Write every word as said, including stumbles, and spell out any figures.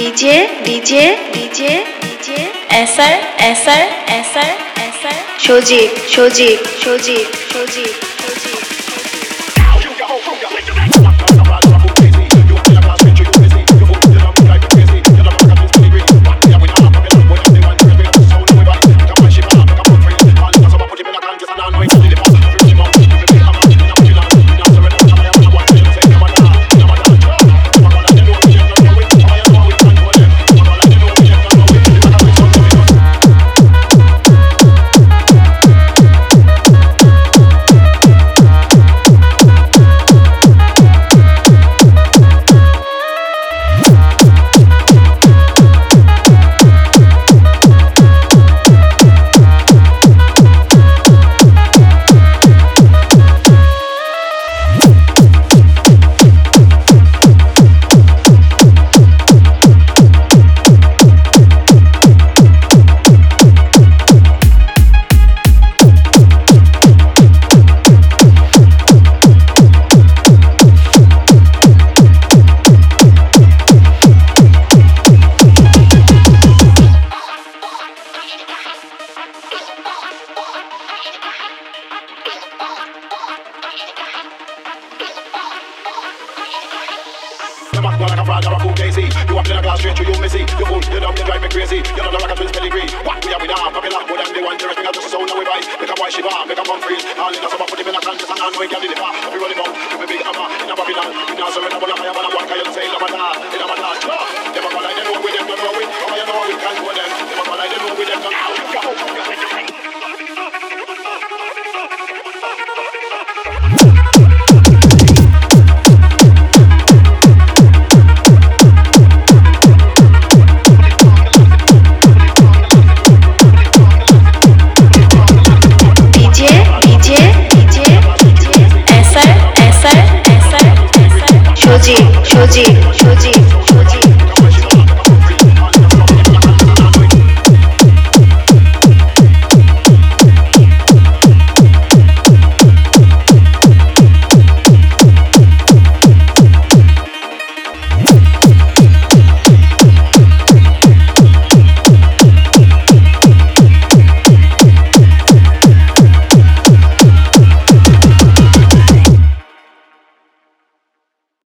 DJ, DJ, DJ, DJ, S R, S R, S R, S R, Shojit, Shojit, Shojit, Shojit, Shojit. Make a one freeze, all in the summer, put him in a conscious and I know he can deliver. If you run him out,